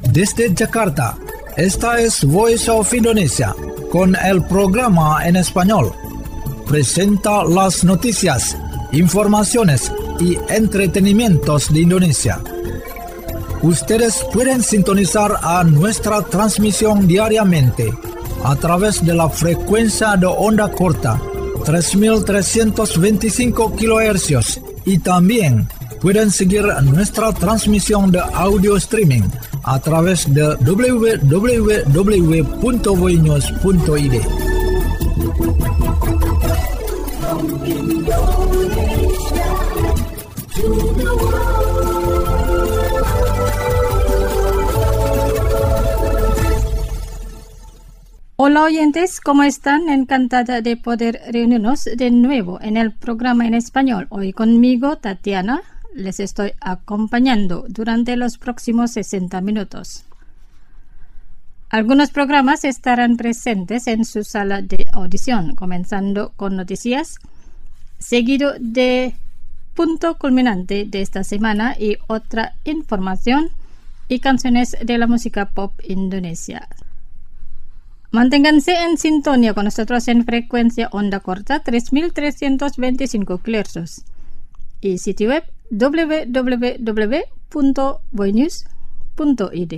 Desde Jakarta, esta es Voice of Indonesia, con el programa en español. Presenta las noticias, informaciones y entretenimientos de Indonesia. Ustedes pueden sintonizar a nuestra transmisión diariamente a través de la frecuencia de onda corta 3.325 kHz y también pueden seguir nuestra transmisión de audio streaming a través de www.voinews.id. Hola oyentes, ¿cómo están? Encantada de poder reunirnos de nuevo en el programa en español. Hoy conmigo, Tatiana, les estoy acompañando durante los próximos 60 minutos. Algunos programas estarán presentes en su sala de audición, comenzando con noticias, seguido de punto culminante de esta semana y otra información y canciones de la música pop indonesia. Manténganse en sintonía con nosotros en frecuencia onda corta 3.325 kHz y sitio web www.voinews.id.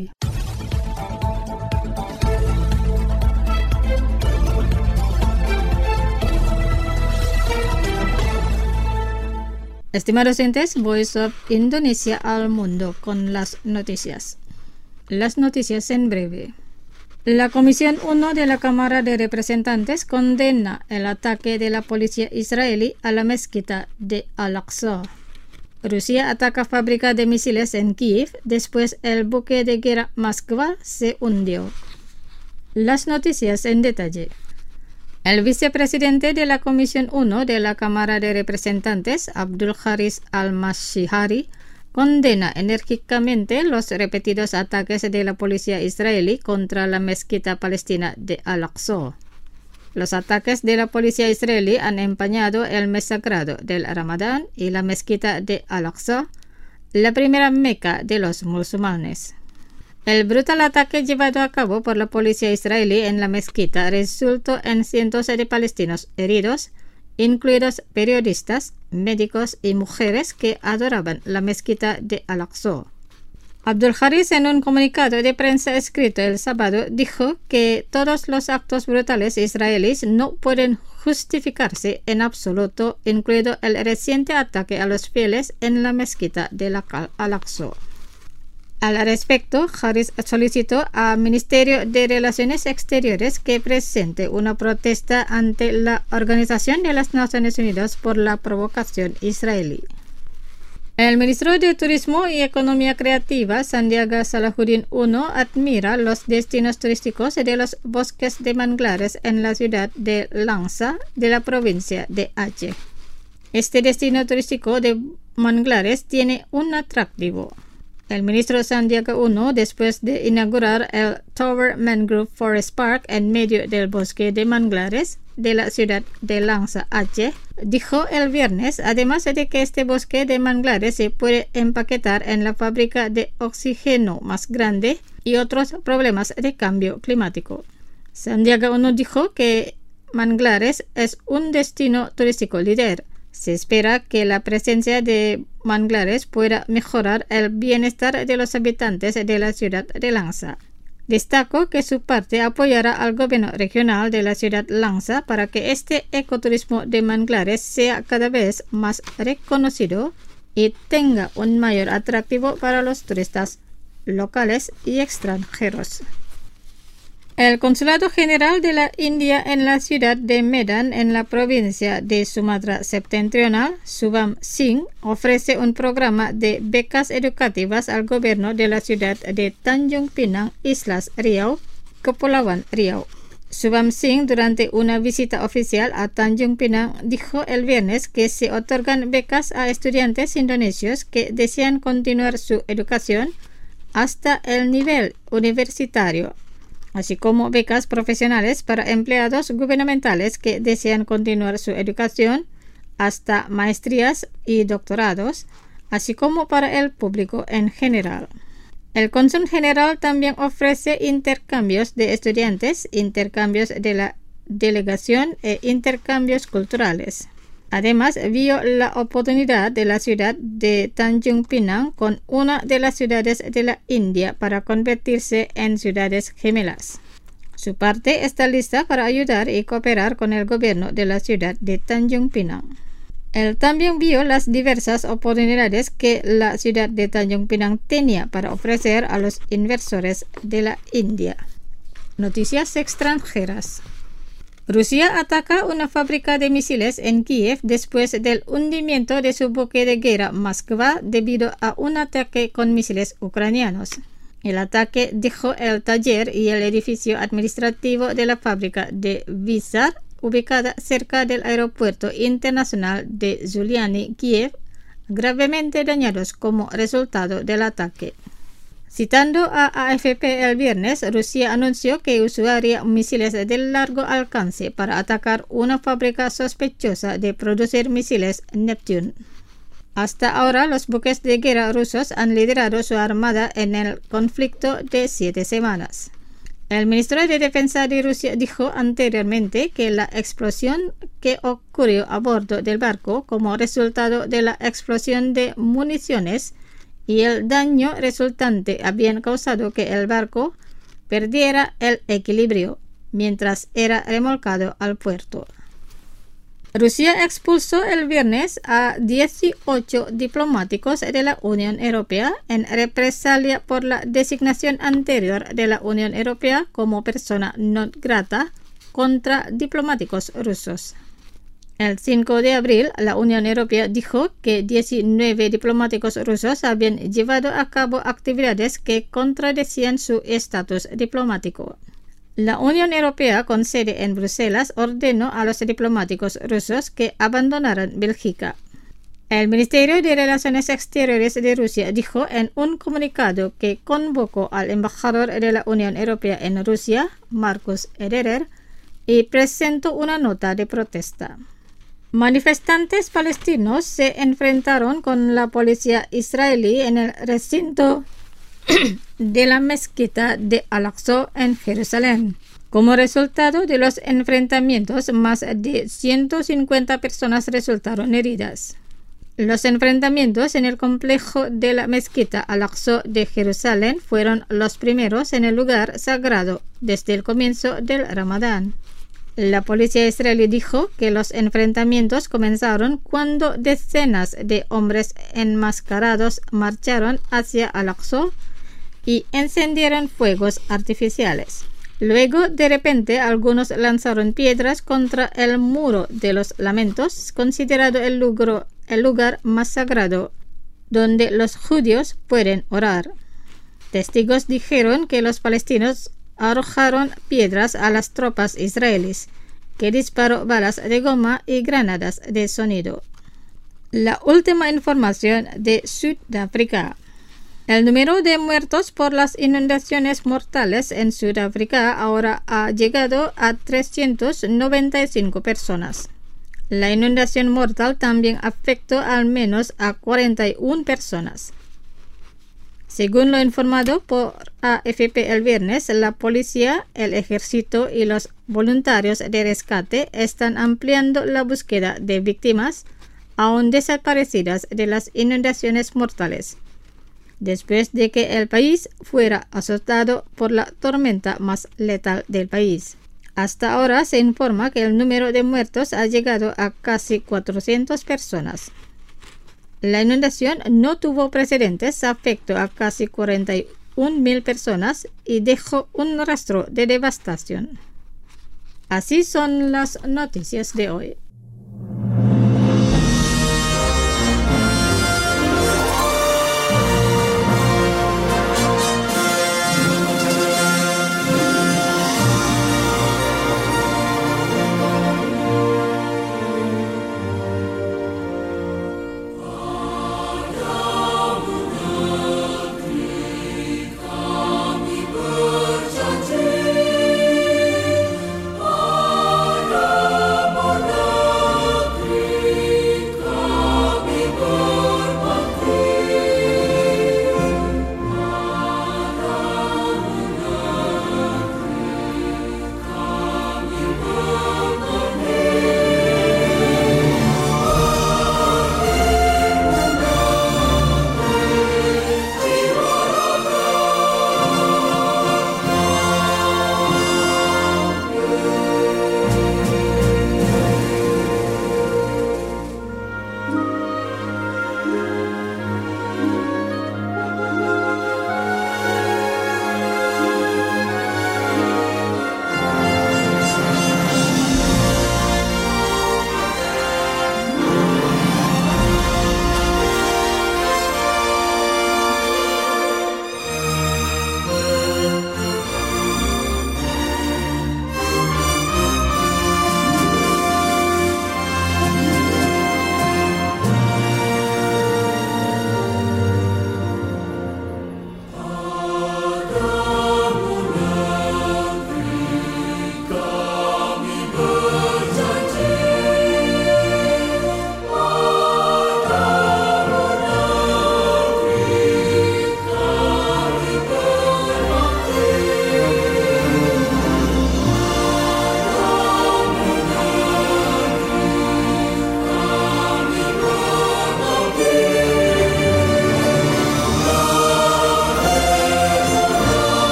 Estimados oyentes, Voice of Indonesia al mundo con las noticias. Las noticias en breve. La Comisión 1 de la Cámara de Representantes condena el ataque de la policía israelí a la mezquita de Al-Aqsa. Rusia ataca fábrica de misiles en Kiev después el buque de guerra Moskva se hundió. Las noticias en detalle. El vicepresidente de la Comisión 1 de la Cámara de Representantes, Abdul Haris al-Mashihari, condena enérgicamente los repetidos ataques de la policía israelí contra la mezquita palestina de Al-Aqsa. Los ataques de la policía israelí han empañado el mes sagrado del Ramadán y la mezquita de Al-Aqsa, la primera meca de los musulmanes. El brutal ataque llevado a cabo por la policía israelí en la mezquita resultó en cientos de palestinos heridos, incluidos periodistas, médicos y mujeres que adoraban la mezquita de Al-Aqsa. Abdul Haris, en un comunicado de prensa escrito el sábado, dijo que todos los actos brutales israelíes no pueden justificarse en absoluto, incluido el reciente ataque a los fieles en la mezquita de Al-Aqsa. Al respecto, Haris solicitó al Ministerio de Relaciones Exteriores que presente una protesta ante la Organización de las Naciones Unidas por la provocación israelí. El ministro de Turismo y Economía Creativa, Sandiaga Salahuddin Uno, admira los destinos turísticos de los bosques de manglares en la ciudad de Langsa, de la provincia de Aceh. Este destino turístico de manglares tiene un atractivo. El ministro Sandiaga Uno, después de inaugurar el Tower Mangrove Forest Park en medio del bosque de manglares de la ciudad de Langsa, Aceh, dijo el viernes, además de que este bosque de manglares se puede empaquetar en la fábrica de oxígeno más grande y otros problemas de cambio climático. Sandiaga Uno dijo que manglares es un destino turístico líder. Se espera que la presencia de manglares pueda mejorar el bienestar de los habitantes de la ciudad de Langsa. Destacó que su parte apoyará al gobierno regional de la ciudad Langsa para que este ecoturismo de manglares sea cada vez más reconocido y tenga un mayor atractivo para los turistas locales y extranjeros. El Consulado General de la India en la ciudad de Medan, en la provincia de Sumatra Septentrional, Shubham Singh, ofrece un programa de becas educativas al gobierno de la ciudad de Tanjung Pinang, Islas Riau, Kepulauan Riau. Shubham Singh, durante una visita oficial a Tanjung Pinang, dijo el viernes que se otorgan becas a estudiantes indonesios que desean continuar su educación hasta el nivel universitario, así como becas profesionales para empleados gubernamentales que desean continuar su educación hasta maestrías y doctorados, así como para el público en general. El cónsul general también ofrece intercambios de estudiantes, intercambios de la delegación e intercambios culturales. Además, vio la oportunidad de la ciudad de Tanjung Pinang con una de las ciudades de la India para convertirse en ciudades gemelas. Su parte está lista para ayudar y cooperar con el gobierno de la ciudad de Tanjung Pinang. Él también vio las diversas oportunidades que la ciudad de Tanjung Pinang tenía para ofrecer a los inversores de la India. Noticias extranjeras. Rusia ataca una fábrica de misiles en Kiev después del hundimiento de su buque de guerra Moskva debido a un ataque con misiles ucranianos. El ataque dejó el taller y el edificio administrativo de la fábrica de Vizar, ubicada cerca del aeropuerto internacional de Zuliani, Kiev, gravemente dañados como resultado del ataque. Citando a AFP el viernes, Rusia anunció que usaría misiles de largo alcance para atacar una fábrica sospechosa de producir misiles Neptune. Hasta ahora, los buques de guerra rusos han liderado su armada en el conflicto de 7 semanas. El ministro de Defensa de Rusia dijo anteriormente que la explosión que ocurrió a bordo del barco como resultado de la explosión de municiones y el daño resultante habían causado que el barco perdiera el equilibrio mientras era remolcado al puerto. Rusia expulsó el viernes a 18 diplomáticos de la Unión Europea en represalia por la designación anterior de la Unión Europea como persona non grata contra diplomáticos rusos. El 5 de abril, la Unión Europea dijo que 19 diplomáticos rusos habían llevado a cabo actividades que contradecían su estatus diplomático. La Unión Europea, con sede en Bruselas, ordenó a los diplomáticos rusos que abandonaran Bélgica. El Ministerio de Relaciones Exteriores de Rusia dijo en un comunicado que convocó al embajador de la Unión Europea en Rusia, Markus Ederer, y presentó una nota de protesta. Manifestantes palestinos se enfrentaron con la policía israelí en el recinto de la mezquita de Al-Aqsa en Jerusalén. Como resultado de los enfrentamientos, más de 150 personas resultaron heridas. Los enfrentamientos en el complejo de la mezquita Al-Aqsa de Jerusalén fueron los primeros en el lugar sagrado desde el comienzo del Ramadán. La policía israelí dijo que los enfrentamientos comenzaron cuando decenas de hombres enmascarados marcharon hacia Al-Aqsa y encendieron fuegos artificiales. Luego, de repente, algunos lanzaron piedras contra el muro de los lamentos, considerado el lugar más sagrado donde los judíos pueden orar. Testigos dijeron que los palestinos arrojaron piedras a las tropas israelíes, que disparó balas de goma y granadas de sonido. La última información de Sudáfrica. El número de muertos por las inundaciones mortales en Sudáfrica ahora ha llegado a 395 personas. La inundación mortal también afectó al menos a 41 personas. Según lo informado por AFP el viernes, la policía, el ejército y los voluntarios de rescate están ampliando la búsqueda de víctimas aún desaparecidas de las inundaciones mortales, después de que el país fuera azotado por la tormenta más letal del país. Hasta ahora se informa que el número de muertos ha llegado a casi 400 personas. La inundación no tuvo precedentes, afectó a casi 41,000 personas y dejó un rastro de devastación. Así son las noticias de hoy.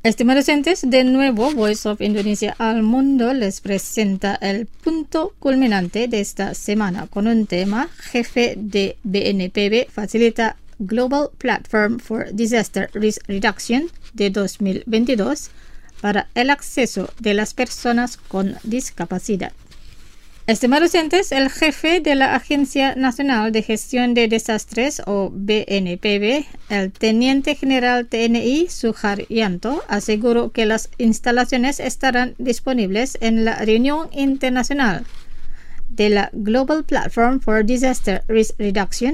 Estimados oyentes, de nuevo Voice of Indonesia al Mundo les presenta el punto culminante de esta semana con un tema: jefe de BNPB facilita Global Platform for Disaster Risk Reduction de 2022 para el acceso de las personas con discapacidad. Estimados oyentes, el jefe de la Agencia Nacional de Gestión de Desastres, o BNPB, el Teniente General TNI Suharyanto, aseguró que las instalaciones estarán disponibles en la reunión internacional de la Global Platform for Disaster Risk Reduction,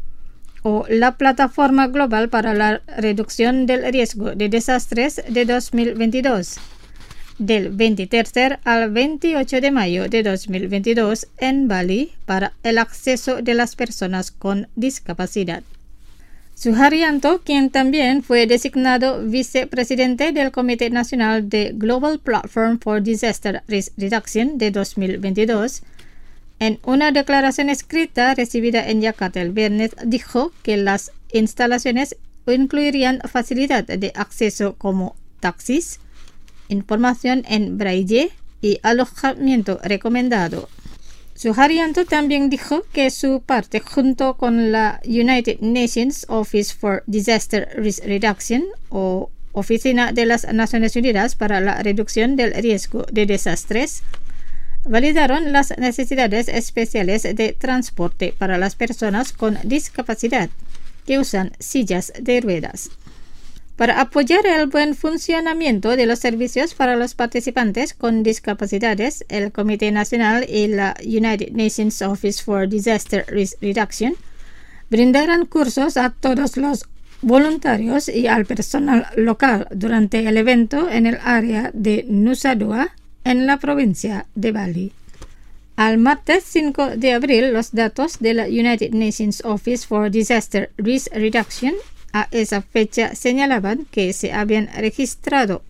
o la Plataforma Global para la Reducción del Riesgo de Desastres de 2022, del 23 al 28 de mayo de 2022 en Bali para el acceso de las personas con discapacidad. Suharyanto, quien también fue designado vicepresidente del Comité Nacional de Global Platform for Disaster Risk Reduction de 2022, en una declaración escrita recibida en Yakarta el viernes, dijo que las instalaciones incluirían facilidad de acceso como taxis, información en braille y alojamiento recomendado. Suharyanto también dijo que su parte, junto con la United Nations Office for Disaster Risk Reduction, o Oficina de las Naciones Unidas para la Reducción del Riesgo de Desastres, validaron las necesidades especiales de transporte para las personas con discapacidad que usan sillas de ruedas. Para apoyar el buen funcionamiento de los servicios para los participantes con discapacidades, el Comité Nacional y la United Nations Office for Disaster Risk Reduction brindarán cursos a todos los voluntarios y al personal local durante el evento en el área de Nusa Dua, en la provincia de Bali. Al martes 5 de abril, los datos de la United Nations Office for Disaster Risk Reduction a esa fecha señalaban que se habían registrado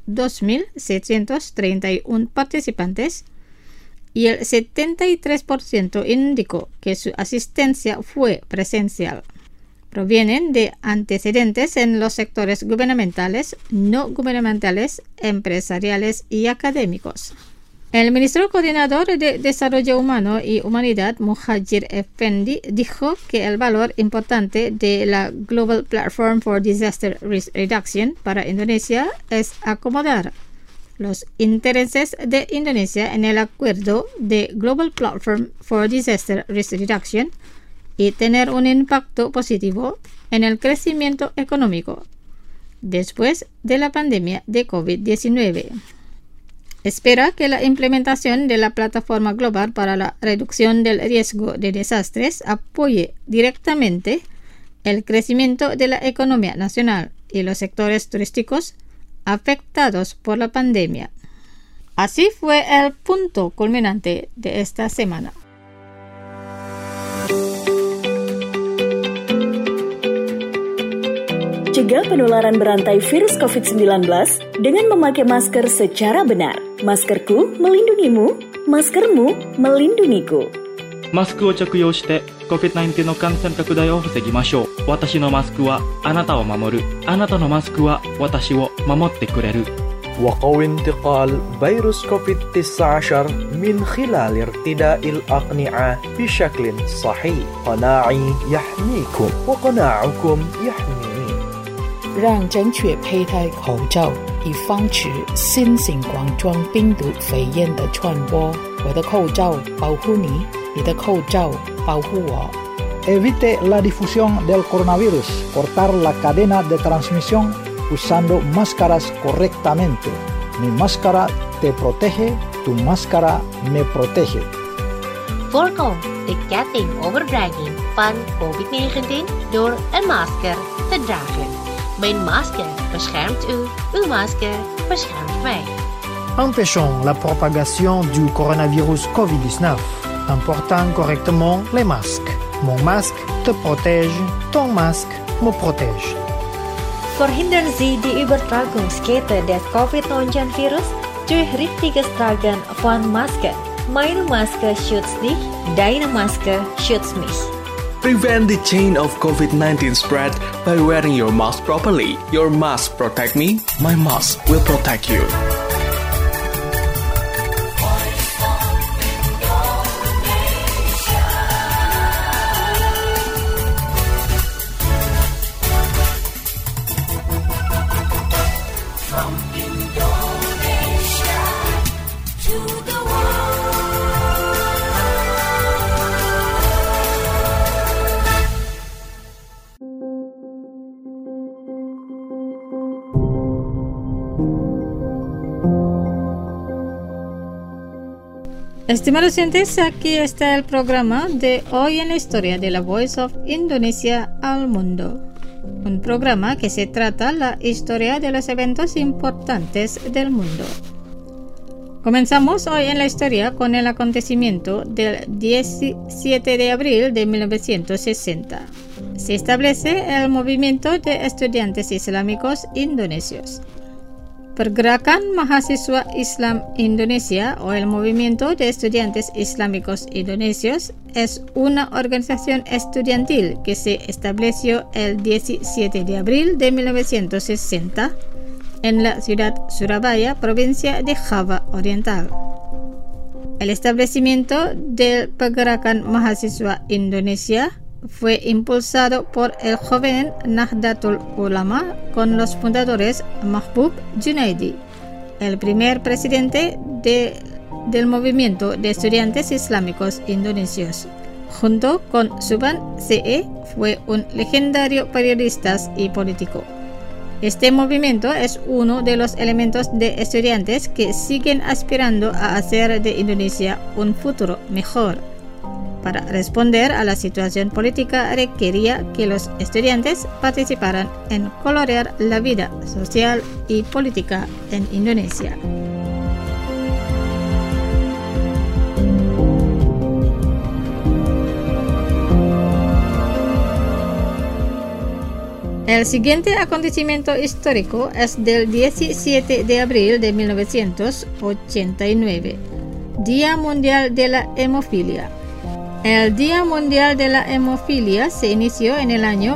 2.631 participantes y el 73% indicó que su asistencia fue presencial. Provienen de antecedentes en los sectores gubernamentales, no gubernamentales, empresariales y académicos. El ministro coordinador de Desarrollo Humano y Humanidad, Muhadjir Effendi, dijo que el valor importante de la Global Platform for Disaster Risk Reduction para Indonesia es acomodar los intereses de Indonesia en el acuerdo de Global Platform for Disaster Risk Reduction y tener un impacto positivo en el crecimiento económico después de la pandemia de COVID-19. Espera que la implementación de la Plataforma Global para la Reducción del Riesgo de Desastres apoye directamente el crecimiento de la economía nacional y los sectores turísticos afectados por la pandemia. Así fue el punto culminante de esta semana. Cegah penularan berantai virus COVID-19 dengan memakai masker secara benar. Maskerku melindungimu, maskermu melindungiku. マスクを着用して COVID-19 の感染拡大を防ぎましょう。私のマスクはあなたを守る。あなたのマスクは私を守ってくれる。 وقوي انتقال فيروس كوفيد-19 من خلال ارتداء الأقنعة بشكل صحيح. قناعي يحميكم وقناعكم يحميني. 让正确佩戴口罩，以防止新型冠状病毒肺炎的传播。我的口罩保护你，你的口罩保护我。 Evite la difusión del coronavirus. Cortar la cadena de transmisión usando máscaras correctamente. Mi máscara te protege, tu máscara me protege. Voorkom de ketting overdrijving van COVID-19 door een masker te dragen. Mijn masker beschermt u, uw masker beschermt mij. Empêchons la propagation du coronavirus COVID-19 en portant correctement les masques. Mon masque te protège, ton masque me protège. Verhindern Sie die Übertragungskette des Covid-19-Virus durch richtiges Tragen von Masken. Meine Maske schützt dich, deine Maske schützt mich. Prevent the chain of COVID-19 spread by wearing your mask properly. Your mask protect me, my mask will protect you. Estimados oyentes, aquí está el programa de Hoy en la Historia de la Voice of Indonesia al Mundo. Un programa que se trata la historia de los eventos importantes del mundo. Comenzamos hoy en la historia con el acontecimiento del 17 de abril de 1960. Se establece el movimiento de estudiantes islámicos indonesios. Pergerakan Mahasiswa Islam Indonesia o el Movimiento de Estudiantes Islámicos Indonesios es una organización estudiantil que se estableció el 17 de abril de 1960 en la ciudad Surabaya, provincia de Java Oriental. El establecimiento del Pergerakan Mahasiswa Indonesia fue impulsado por el joven Nahdlatul Ulama con los fundadores Mahbub Junaidi, el primer presidente del movimiento de estudiantes islámicos indonesios. Junto con Subhan C.E. fue un legendario periodista y político. Este movimiento es uno de los elementos de estudiantes que siguen aspirando a hacer de Indonesia un futuro mejor. Para responder a la situación política requería que los estudiantes participaran en colorear la vida social y política en Indonesia. El siguiente acontecimiento histórico es del 17 de abril de 1989, Día Mundial de la Hemofilia. El Día Mundial de la Hemofilia se inició en el año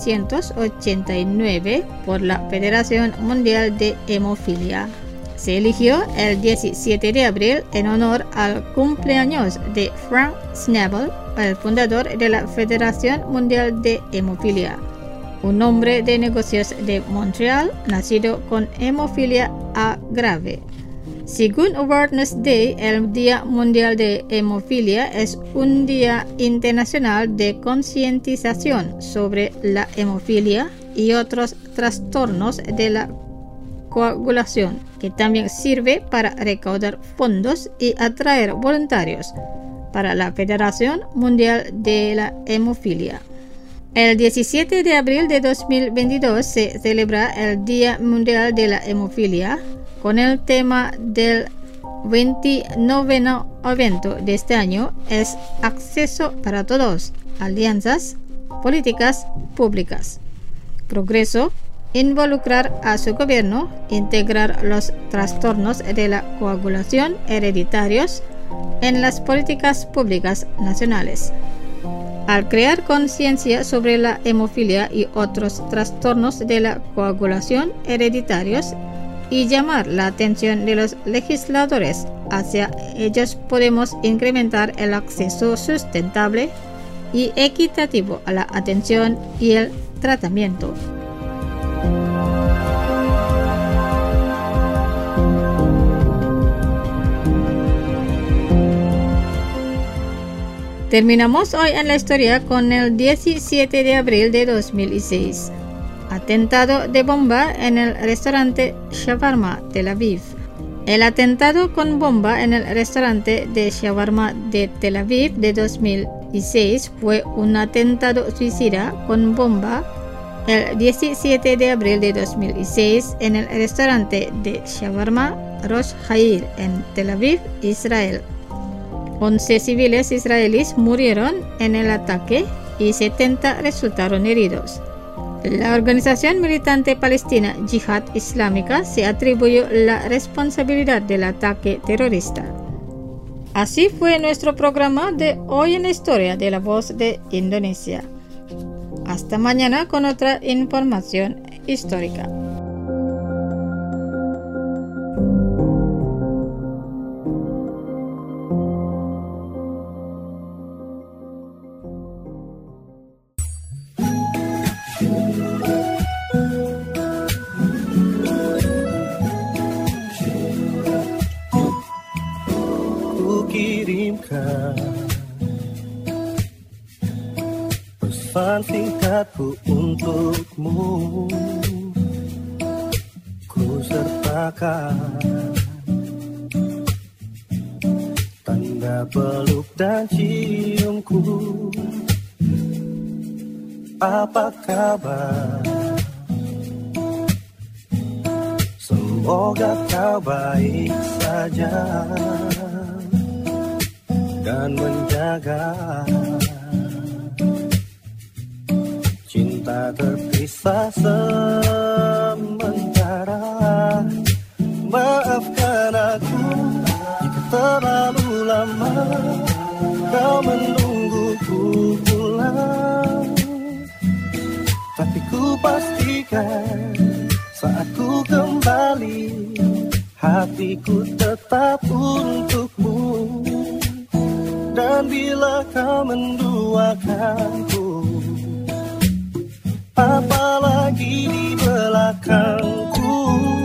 1989 por la Federación Mundial de Hemofilia. Se eligió el 17 de abril en honor al cumpleaños de Frank Schnabel, el fundador de la Federación Mundial de Hemofilia, un hombre de negocios de Montreal nacido con hemofilia A grave. Según Awareness Day, el Día Mundial de Hemofilia es un día internacional de concientización sobre la hemofilia y otros trastornos de la coagulación, que también sirve para recaudar fondos y atraer voluntarios para la Federación Mundial de la Hemofilia. El 17 de abril de 2022 se celebra el Día Mundial de la Hemofilia, con el tema del 29º evento de este año es Acceso para Todos, Alianzas, Políticas Públicas, Progreso, involucrar a su gobierno, integrar los trastornos de la coagulación hereditarios en las políticas públicas nacionales. Al crear conciencia sobre la hemofilia y otros trastornos de la coagulación hereditarios, y llamar la atención de los legisladores hacia ellos, podemos incrementar el acceso sustentable y equitativo a la atención y el tratamiento. Terminamos hoy en la historia con el 17 de abril de 2006. Atentado de bomba en el restaurante Shawarma, Tel Aviv. El atentado con bomba en el restaurante de Shawarma de Tel Aviv de 2006 fue un atentado suicida con bomba el 17 de abril de 2006 en el restaurante de Shawarma Rosh Hair en Tel Aviv, Israel. 11 civiles israelíes murieron en el ataque y 70 resultaron heridos. La organización militante palestina Yihad Islámica se atribuyó la responsabilidad del ataque terrorista. Así fue nuestro programa de Hoy en la Historia de la Voz de Indonesia. Hasta mañana con otra información histórica. Pesan singkatku untukmu, ku sertakan tanda peluk dan ciumku. Apa kabar? Semoga kau baik saja dan menjaga cinta terpisah sementara. Maafkan aku jika terlalu lama kau menungguku pulang, tapi ku pastikan saat ku kembali hatiku tetap untukmu. Dan bila kau menduakanku, apalagi di belakangku,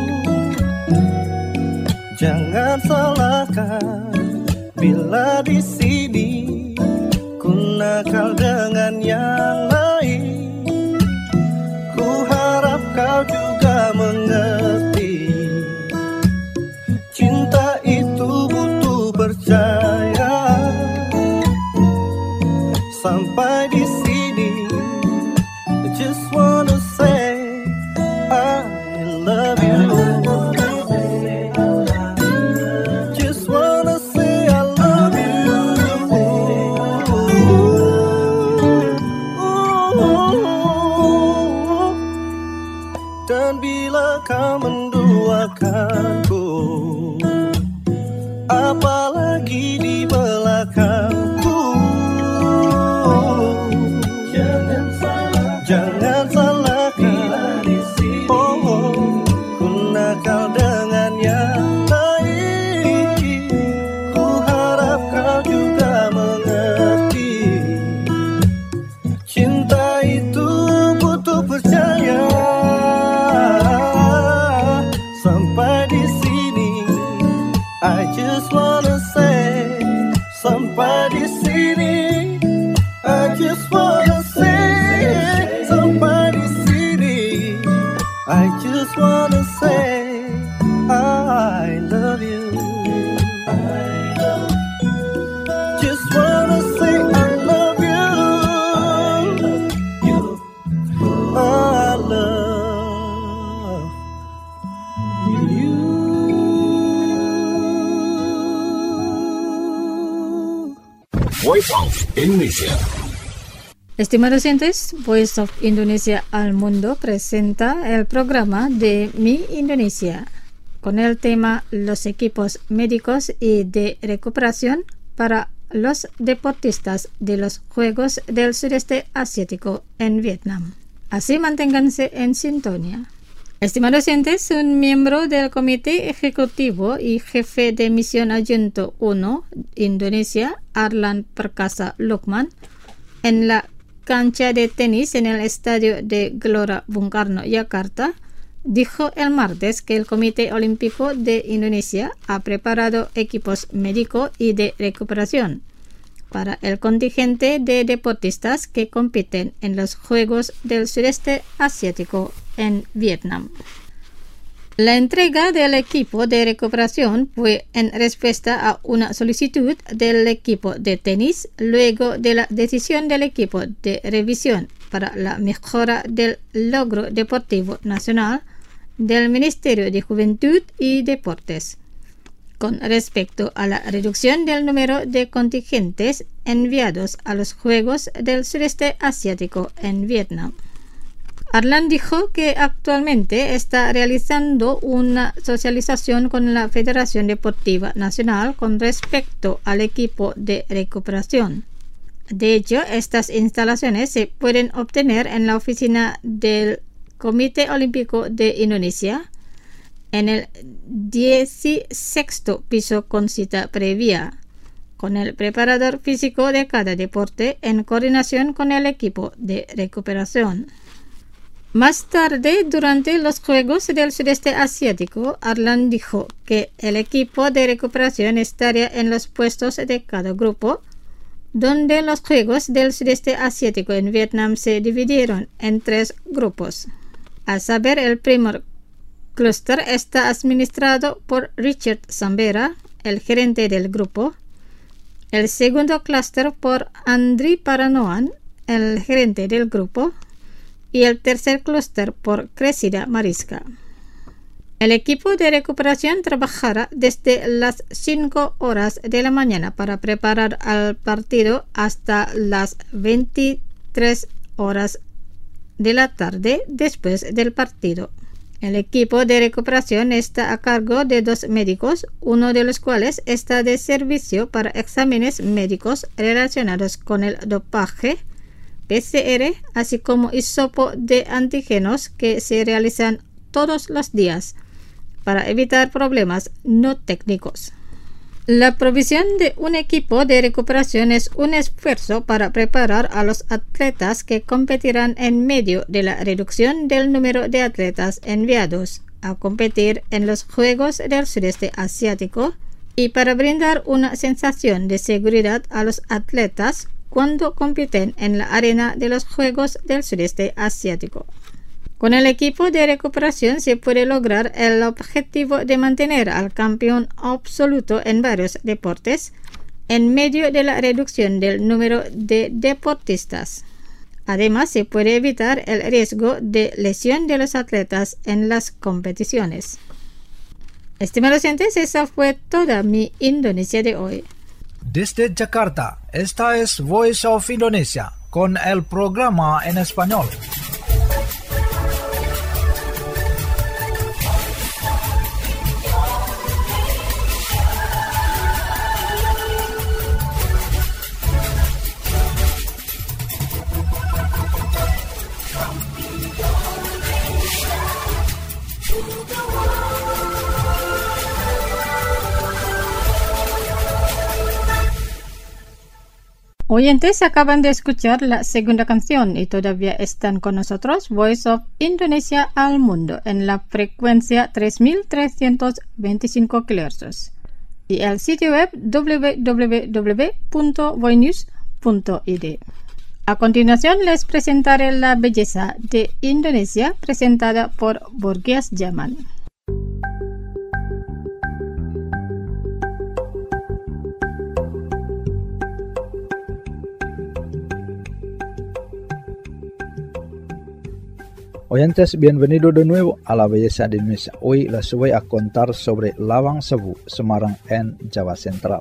jangan salahkan bila di sini ku nakal dengan yang lain. Ku harap kau juga mengerti, cinta itu butuh percaya. Sampai di sini, I just wanna say I love you. Just wanna say I love you. Dan bila kau menduakanku, apalagi di belakangku, jangan salahkan ku nakal dengan yang lain. Ku harap kau juga mengerti, cinta itu butuh percaya. Sampai di sini, I just wanna say, sampai di sini, I just wanna say. Sampai di sini, I just wanna say I love you. Just wanna say I love you. I love you. Voice of Indonesia. Estimados oyentes, Voice of Indonesia al Mundo presenta el programa de Mi Indonesia con el tema Los equipos médicos y de recuperación para los deportistas de los Juegos del Sudeste Asiático en Vietnam. Así manténganse en sintonía. Estimados oyentes, un miembro del Comité Ejecutivo y jefe de Misión Adjunto 1 Indonesia, Arlan Perkasa Lukman, en la cancha de tenis en el estadio de Gelora Bung Karno, Yakarta, dijo el martes que el Comité Olímpico de Indonesia ha preparado equipos médicos y de recuperación para el contingente de deportistas que compiten en los Juegos del Sudeste Asiático en Vietnam. La entrega del equipo de recuperación fue en respuesta a una solicitud del equipo de tenis luego de la decisión del equipo de revisión para la mejora del logro deportivo nacional del Ministerio de Juventud y Deportes con respecto a la reducción del número de contingentes enviados a los Juegos del Sudeste Asiático en Vietnam. Arlan dijo que actualmente está realizando una socialización con la Federación Deportiva Nacional con respecto al equipo de recuperación. De hecho, estas instalaciones se pueden obtener en la oficina del Comité Olímpico de Indonesia, en el 16º piso con cita previa, con el preparador físico de cada deporte en coordinación con el equipo de recuperación. Más tarde, durante los Juegos del Sudeste Asiático, Arlan dijo que el equipo de recuperación estaría en los puestos de cada grupo, donde los Juegos del Sudeste Asiático en Vietnam se dividieron en 3 grupos. A saber, el primer clúster está administrado por Richard Sambera, el gerente del grupo, el segundo clúster por Andri Paranoan, el gerente del grupo, y el tercer clúster por Cressida Mariska. El equipo de recuperación trabajará desde las 5 horas de la mañana para preparar al partido hasta las 23 horas de la tarde después del partido. El equipo de recuperación está a cargo de 2 médicos, uno de los cuales está de servicio para exámenes médicos relacionados con el dopaje, PCR, así como hisopo de antígenos que se realizan todos los días para evitar problemas no técnicos. La provisión de un equipo de recuperación es un esfuerzo para preparar a los atletas que competirán en medio de la reducción del número de atletas enviados a competir en los Juegos del Sudeste Asiático y para brindar una sensación de seguridad a los atletas cuando compiten en la arena de los Juegos del Sudeste Asiático. Con el equipo de recuperación se puede lograr el objetivo de mantener al campeón absoluto en varios deportes en medio de la reducción del número de deportistas. Además, se puede evitar el riesgo de lesión de los atletas en las competiciones. Estimados oyentes, esa fue toda mi Indonesia de hoy. Desde Jakarta, esta es Voice of Indonesia con el programa en español. Oyentes, acaban de escuchar la segunda canción y todavía están con nosotros Voice of Indonesia al Mundo en la frecuencia 3325 kHz y el sitio web www.voinews.id. A continuación les presentaré la belleza de Indonesia presentada por Borgias Jaman. Oyentes, bienvenido de nuevo a la belleza de Indonesia. Hoy les voy a contar sobre Lawang Sewu, Semarang en Java Central.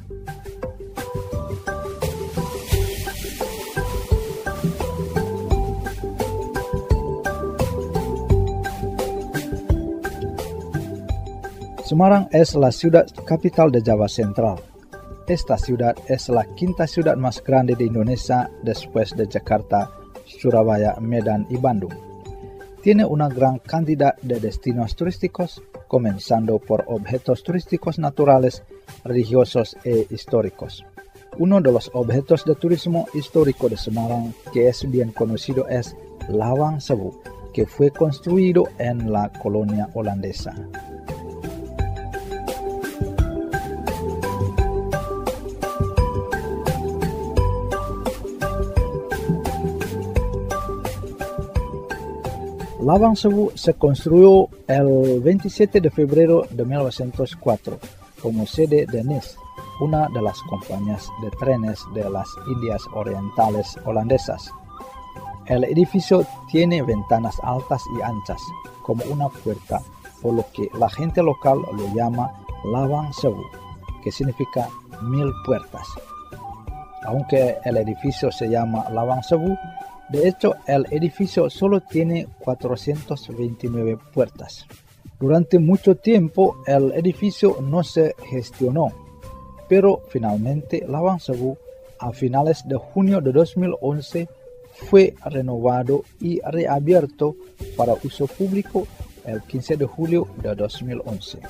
Semarang es la ciudad capital de Java Central. Esta ciudad es la quinta ciudad más grande de Indonesia después de Jakarta, Surabaya, Medan y Bandung. Tiene una gran cantidad de destinos turísticos, comenzando por objetos turísticos naturales, religiosos e históricos. Uno de los objetos de turismo histórico de Semarang que es bien conocido es Lawang Sewu, que fue construido en la colonia holandesa. Lawang Sewu se construyó el 27 de febrero de 1904 como sede de NIS, una de las compañías de trenes de las Indias Orientales holandesas. El edificio tiene ventanas altas y anchas, como una puerta, por lo que la gente local lo llama Lawang Sewu, que significa 1000 puertas. Aunque el edificio se llama Lawang Sewu, De hecho, el edificio solo tiene 429 puertas. Durante mucho tiempo el edificio no se gestionó, pero finalmente Lawang Sewu a finales de junio de 2011 fue renovado y reabierto para uso público el 15 de julio de 2011.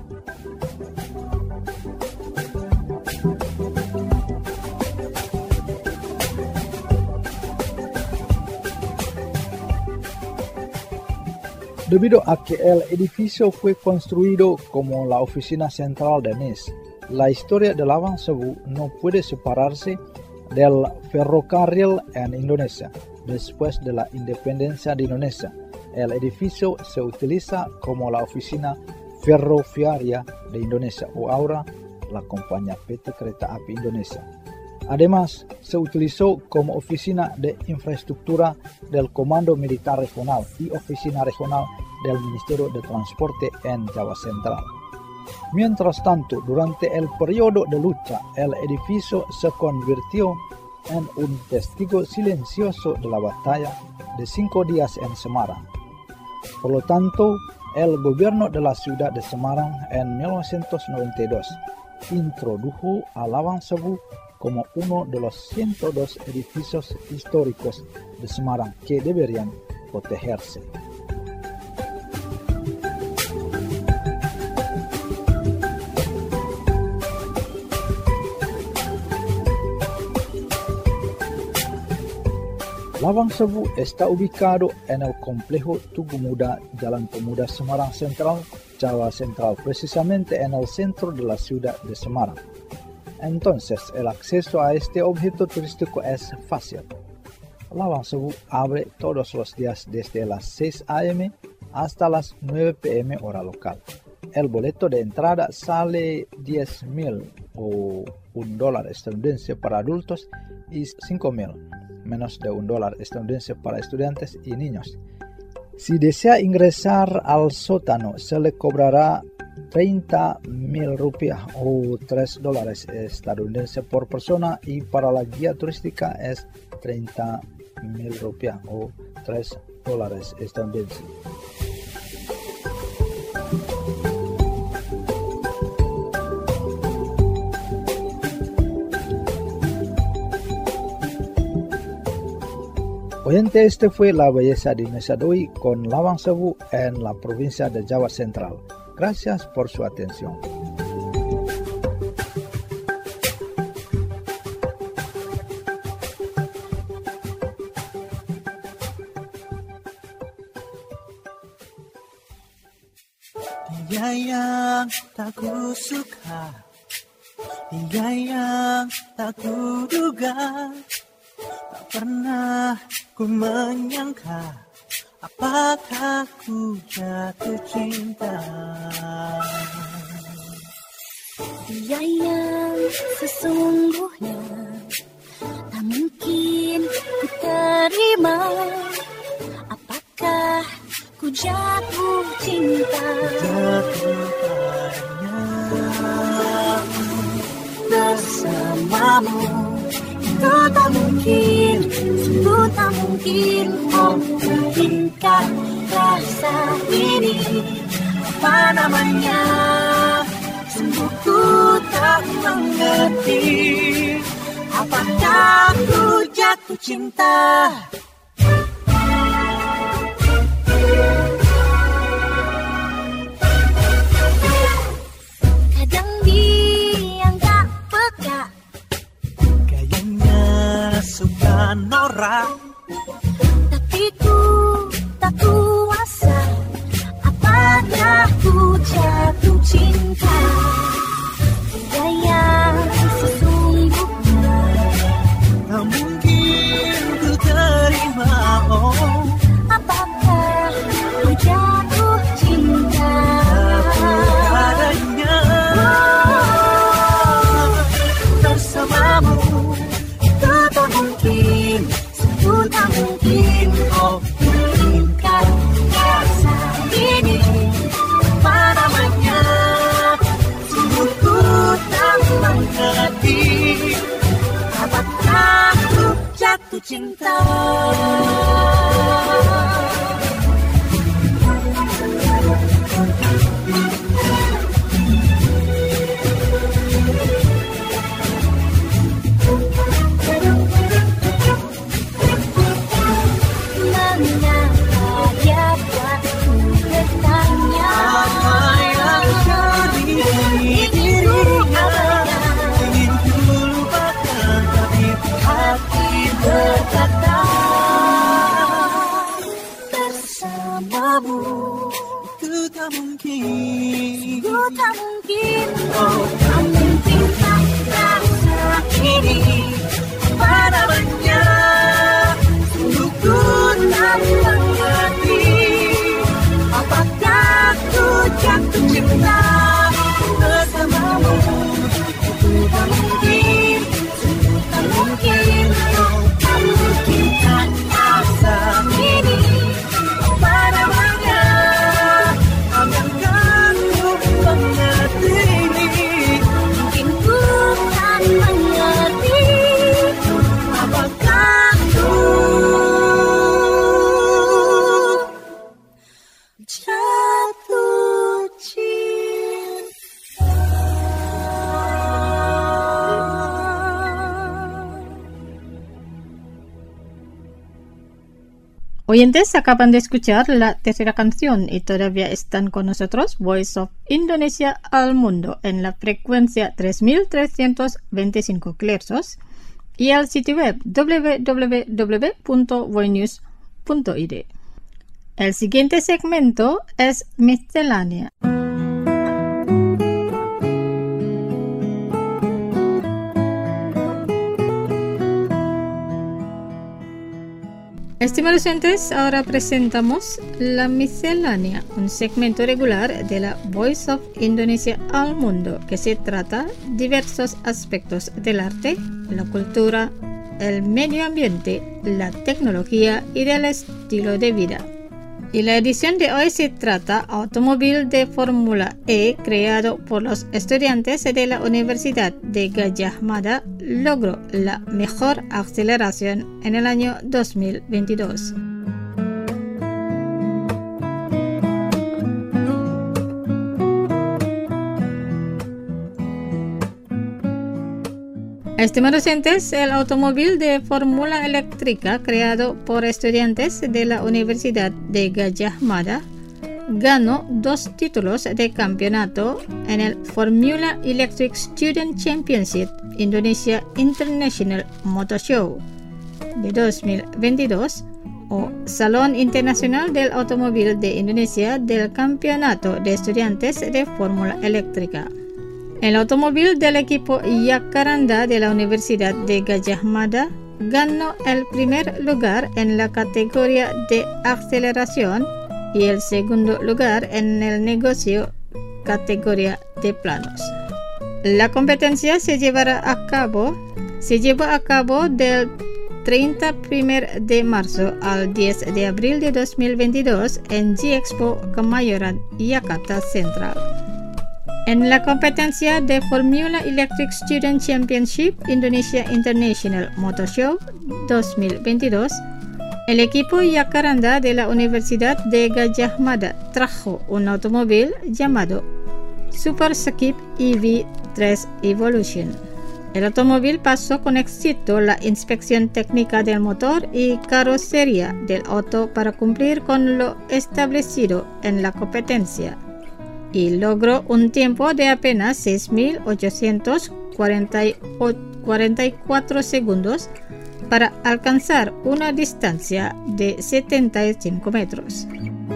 Debido a que el edificio fue construido como la oficina central de NIS, la historia de Lawang Sewu no puede separarse del ferrocarril en Indonesia. Después de la independencia de Indonesia, el edificio se utiliza como la oficina ferroviaria de Indonesia o ahora la compañía PT Kereta Api Indonesia. Además, se utilizó como oficina de infraestructura del Comando Militar Regional y oficina regional del Ministerio de Transporte en Java Central. Mientras tanto, durante el periodo de lucha, el edificio se convirtió en un testigo silencioso de la batalla de 5 días en Semarang. Por lo tanto, el gobierno de la ciudad de Semarang en 1992 introdujo a Lawang Sewu como uno de los 102 edificios históricos de Semarang que deberían protegerse. Lawang Sewu está ubicado en el complejo Tugu Muda, Jalan Pemuda Semarang Central, Java Central, precisamente en el centro de la ciudad de Semarang. Entonces, el acceso a este objeto turístico es fácil. Lawang Sewu abre todos los días desde las 6 a.m. hasta las 9 p.m. hora local. El boleto de entrada sale 10.000 o $1 estadounidense para adultos y 5.000, menos de $1 estadounidense para estudiantes y niños. Si desea ingresar al sótano, se le cobrará 30.000 rupiah o $3 estadounidense por persona, y para la guía turística es 30.000 rupiah o $3 estadounidense. Oyente, este fue La Belleza de Indonesia de hoy con Lawang Sewu en la provincia de Java Central. Gracias por su atención. Dia yang tak kusuka, dia yang tak kuduga, tak pernah ku menyangka apakah ku jatuh cinta. Dia yang sesungguhnya tak mungkin ku terima. Apakah ku jatuh cinta? Jatuh padanya bersamamu. Itu tak mungkin, sungguh tak mungkin. Oh, mungkinkah rasa ini? Apa namanya? Sungguh ku tak mengerti. Apakah ku jatuh cinta? Kadang dia tak peka, suka norak, tapi ku tak kuasa. Apakah ku jatuh cinta? Dia yang sesungguhnya tak mungkin ku terima. cinta. Oyentes, acaban de escuchar la tercera canción y todavía están con nosotros Voice of Indonesia al Mundo en la frecuencia 3325 kHz y al sitio web www.voinews.id. El siguiente segmento es Miscelánea. Estimados oyentes, ahora presentamos La Miscelánea, un segmento regular de la Voice of Indonesia al Mundo que se trata diversos aspectos del arte, la cultura, el medio ambiente, la tecnología y del estilo de vida. Y la edición de hoy se trata automóvil de Fórmula E creado por los estudiantes de la Universidad de Gajah Mada logró la mejor aceleración en el año 2022. Estimados oyentes, el automóvil de fórmula eléctrica creado por estudiantes de la Universidad de Gajah Mada ganó 2 títulos de campeonato en el Formula Electric Student Championship Indonesia International Motor Show de 2022 o Salón Internacional del Automóvil de Indonesia del Campeonato de Estudiantes de Fórmula Eléctrica. El automóvil del equipo Jacaranda de la Universidad de Gajah Mada ganó el primer lugar en la categoría de aceleración y el segundo lugar en el negocio categoría de planos. La competencia se llevó a cabo del 31 de marzo al 10 de abril de 2022 en G-Expo Kemayoran, Jakarta Central. En la competencia de Formula Electric Student Championship Indonesia International Motor Show 2022, el equipo Jacaranda de la Universidad de Gajah Mada trajo un automóvil llamado Super Skip EV3 Evolution. El automóvil pasó con éxito la inspección técnica del motor y carrocería del auto para cumplir con lo establecido en la competencia y logró un tiempo de apenas 6.844 segundos para alcanzar una distancia de 75 metros.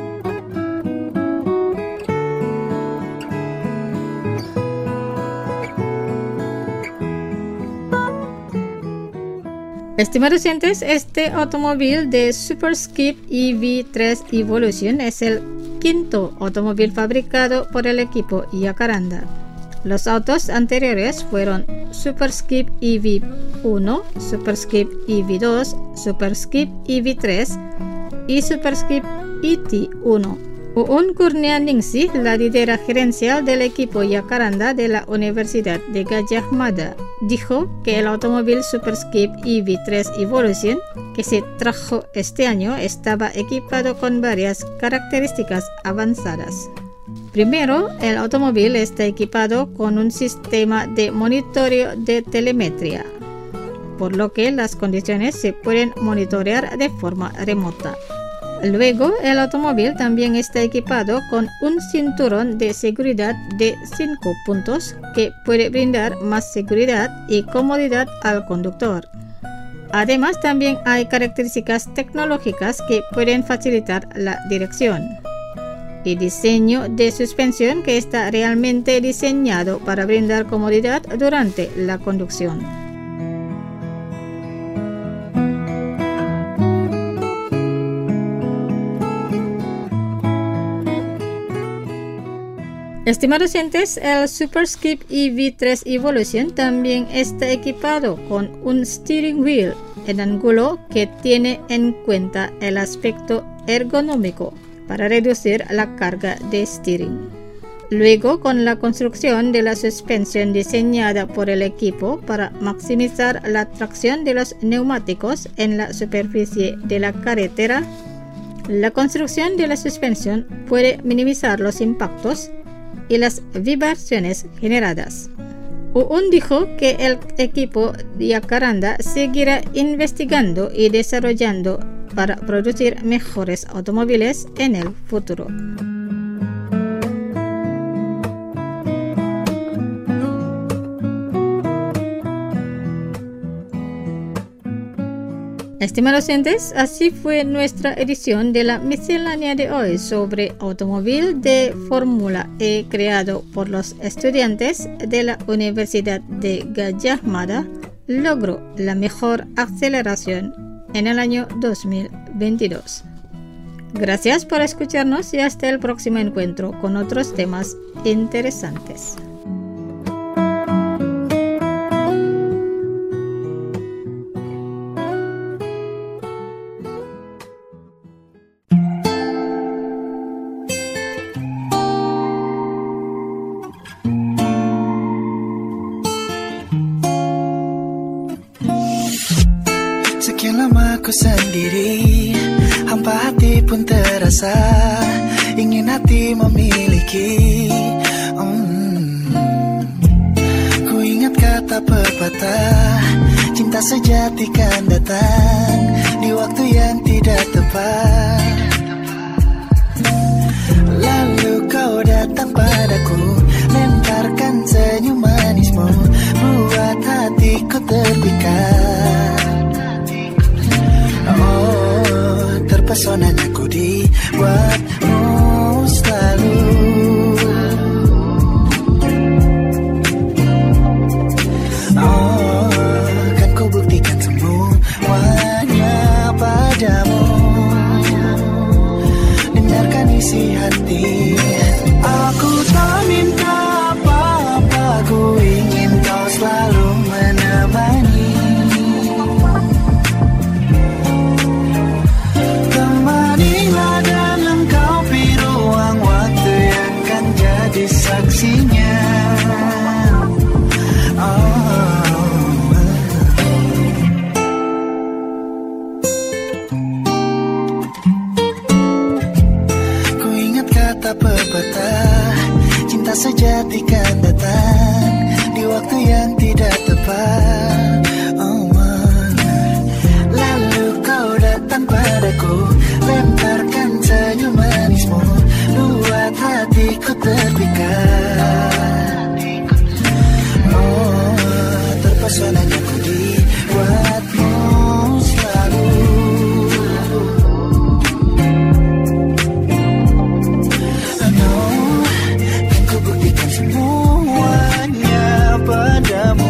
Estimados oyentes, este automóvil de Super Skip EV3 Evolution es el quinto automóvil fabricado por el equipo Jacaranda. Los autos anteriores fueron Super Skip EV1, Super Skip EV2, Super Skip EV3 y Super Skip ET1 Uun Kurnianingsih, la líder gerencial del equipo Jacaranda de la Universidad de Gajah Mada, dijo que el automóvil Superskip EV3 Evolution, que se trajo este año, estaba equipado con varias características avanzadas. Primero, el automóvil está equipado con un sistema de monitoreo de telemetría, por lo que las condiciones se pueden monitorear de forma remota. Luego, el automóvil también está equipado con un cinturón de seguridad de 5 puntos que puede brindar más seguridad y comodidad al conductor. Además, también hay características tecnológicas que pueden facilitar la dirección. Y diseño de suspensión que está realmente diseñado para brindar comodidad durante la conducción. Estimados oyentes, el Superskip EV3 Evolution también está equipado con un steering wheel en ángulo que tiene en cuenta el aspecto ergonómico para reducir la carga de steering. Luego, con la construcción de la suspensión diseñada por el equipo para maximizar la tracción de los neumáticos en la superficie de la carretera, la construcción de la suspensión puede minimizar los impactos y las vibraciones generadas. Uun dijo que el equipo Jacaranda seguirá investigando y desarrollando para producir mejores automóviles en el futuro. Estimados oyentes, así fue nuestra edición de la miscelánea de hoy sobre automóvil de Fórmula E creado por los estudiantes de la Universidad de Gajah Mada. Logró la mejor aceleración en el año 2022. Gracias por escucharnos y hasta el próximo encuentro con otros temas interesantes. Ku sendiri, hampa hati pun terasa, ingin hati memiliki. Ku ingat kata pepatah, cinta sejati kan datang di waktu yang tidak tepat. Lalu kau datang padaku, lemparkan senyum manismu, buat hatiku terpikat. Oh, terpesonanya ku dibuatmu selalu. Oh, kan ku buktikan semuanya padamu. Dengarkan isi hati. Aku tak minta apa-apa, ku ingin kau selalu menemani. Saksinya, ku ingat kata pepatah, cinta sejati kan datang di waktu yang tidak tepat. Lalu kau datang padaku, lemparkan senyum manismu, buat hatiku terpikat. Oh, terpesonanya ku dibuatmu selalu. No, kan ku buktikan semuanya padamu.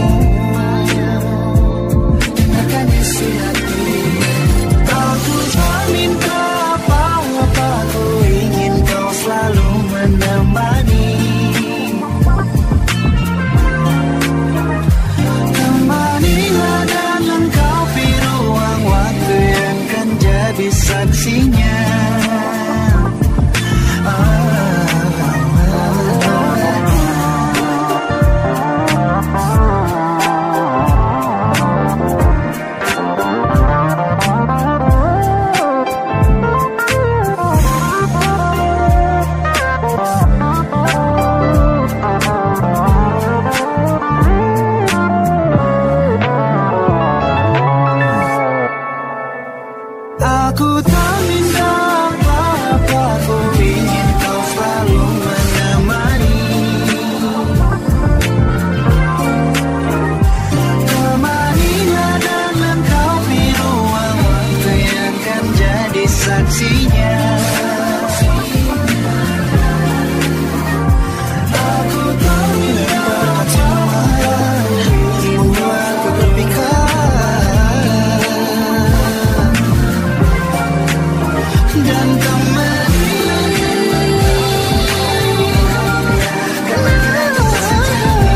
Dengarkan isi hati. Aku tak minta apa-apa, ku ingin kau selalu menemani. ingin kau selalu menemani. Temanilah dalam kau ruang waktu yang kan jadi saksinya. Aku tak minta cemaran membuat kau terpikat, dan temani karena kita sejati.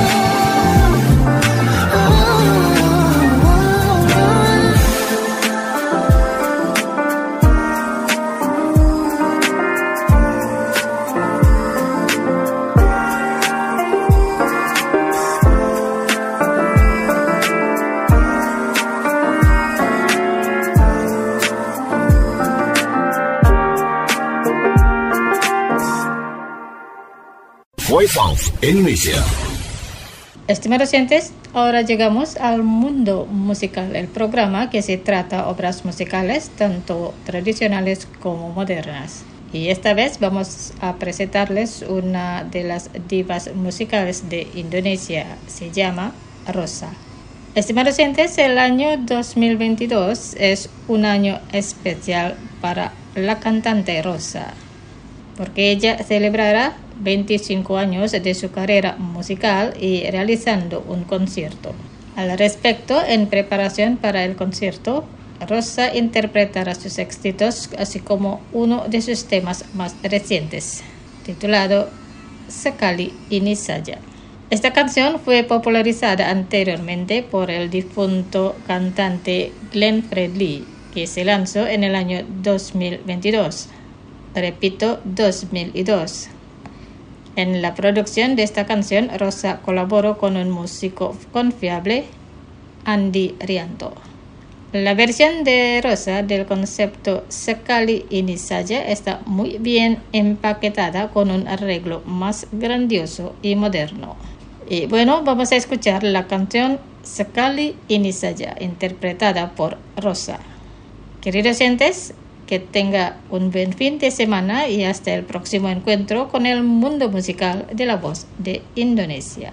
Voice of Indonesia. Estimados oyentes, ahora llegamos al mundo musical, el programa que se trata obras musicales tanto tradicionales como modernas. Y esta vez vamos a presentarles una de las divas musicales de Indonesia, se llama Rosa. Estimados oyentes, el año 2022 es un año especial para la cantante Rosa, porque ella celebrará 25 años de su carrera musical y realizando un concierto. Al respecto, en preparación para el concierto, Rosa interpretará sus éxitos, así como uno de sus temas más recientes, titulado Sekali Ini Saja. Esta canción fue popularizada anteriormente por el difunto cantante Glenn Fredly, que se lanzó en el año 2022. Repito, 2002. En la producción de esta canción, Rosa colaboró con un músico confiable, Andi Rianto. La versión de Rosa del concepto Sekali Ini Saja está muy bien empaquetada con un arreglo más grandioso y moderno. Y bueno, vamos a escuchar la canción Sekali Ini Saja, interpretada por Rosa. Queridos oyentes, que tenga un buen fin de semana y hasta el próximo encuentro con el mundo musical de la voz de Indonesia.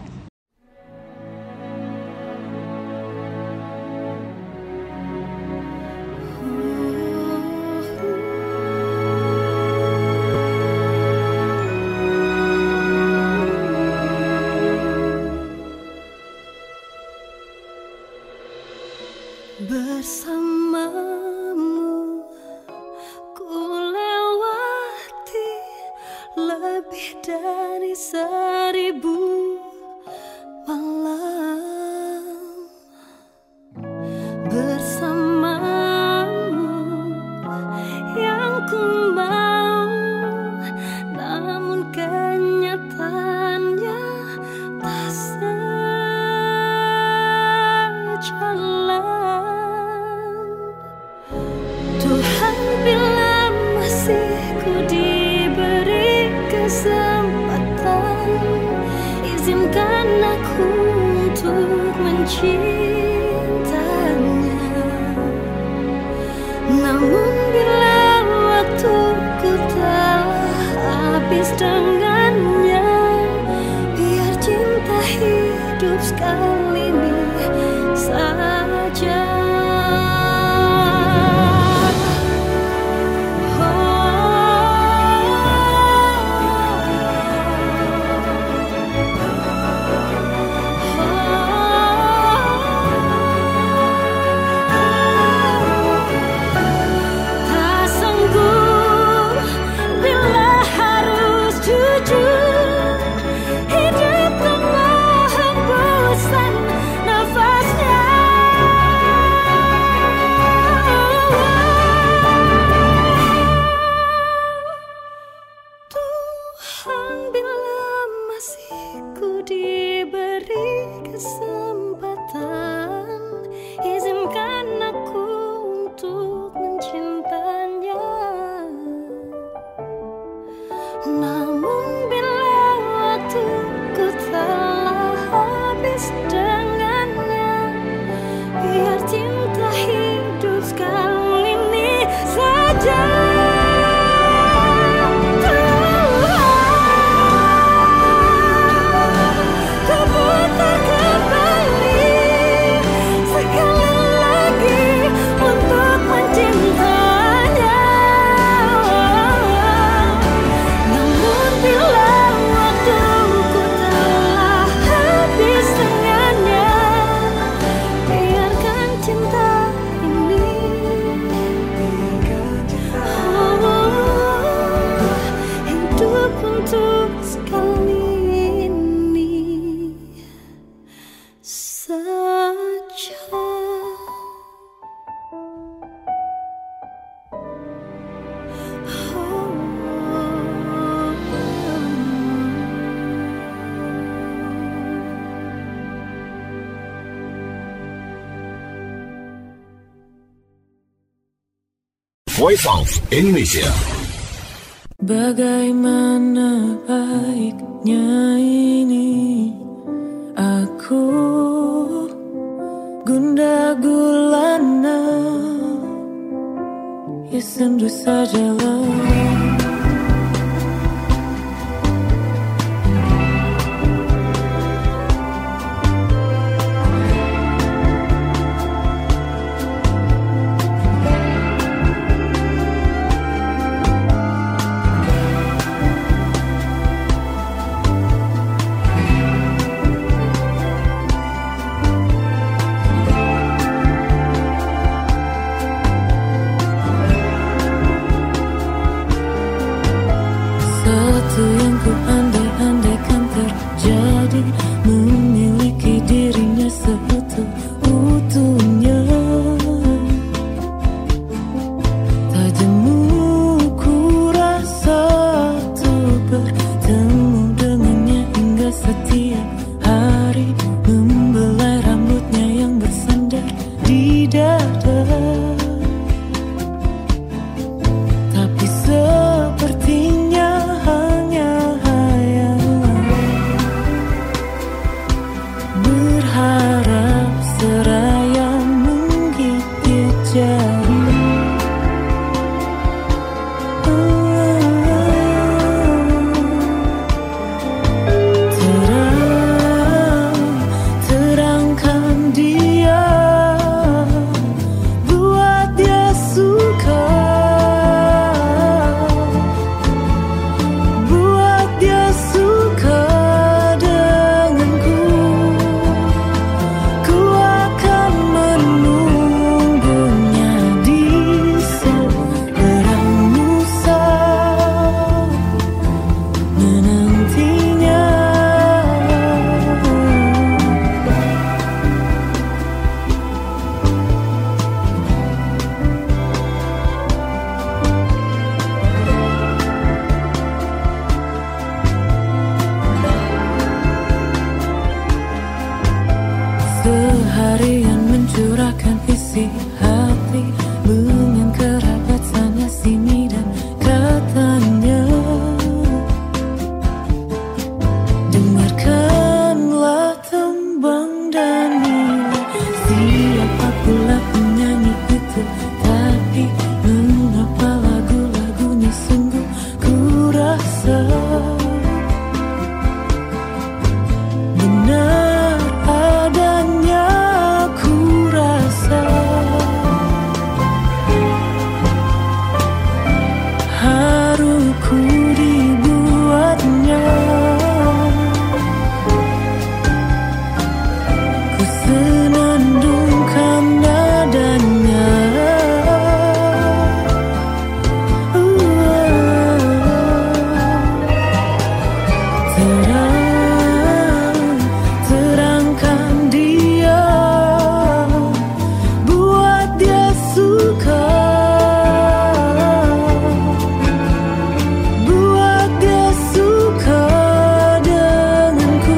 Bersamamu ku lewati lebih dari 1000 malam. Bersamamu yang ku mau, namun kenyataannya tak sejalan. Tuhan, bila masih ku diberi kesempatan, izinkan aku untuk mencintanya. Namun bila waktuku telah habis dengannya, biar cinta hidup sekali ini saja. Cinta hidup sekali ini saja. Voice of Indonesia. Bagaimana baiknya ini, aku gundah gulana, ya sendu sajalah. Seharian mencurahkan isi hati dengan kerabat sana sini dan katanya, dengarkanlah tembang dan nilai siapa pula penyanyi itu. Tapi mengapa lagu-lagunya sungguh ku rasa benar adanya, ku rasa haruku dibuatnya, ku senandungkan nadanya. Terangkan dia, buat dia suka, buat dia suka denganku.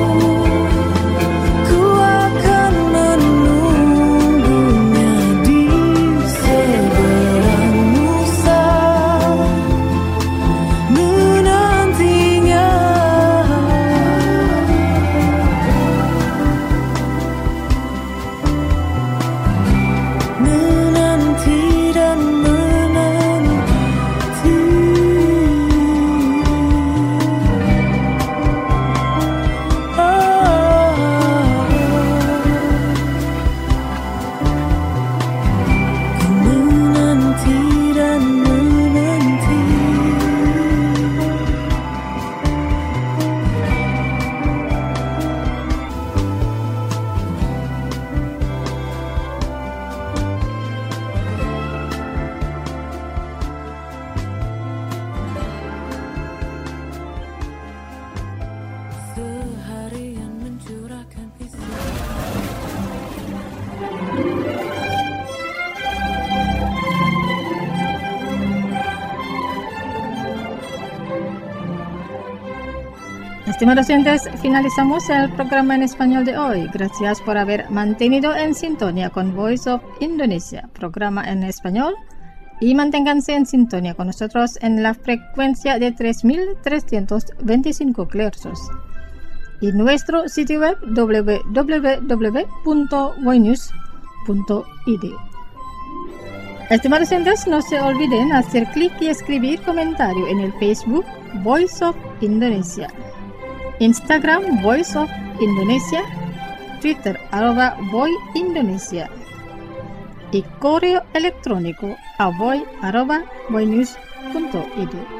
Ku akan menunggunya di seberang nusa, menantinya. Menanti dan menanti. Ku menanti dan menanti. Seharian mencurahkan isi. Estimados oyentes, finalizamos el programa en español de hoy. Gracias por haber mantenido en sintonía con Voice of Indonesia, programa en español y manténganse en sintonía con nosotros en la frecuencia de 3325 kHz y nuestro sitio web www.voinews.id. Estimados oyentes, no se olviden hacer clic y escribir comentario en el Facebook Voice of Indonesia, Instagram Voice of Indonesia, Twitter @voindonesia y correo electrónico a voy@voinews.id.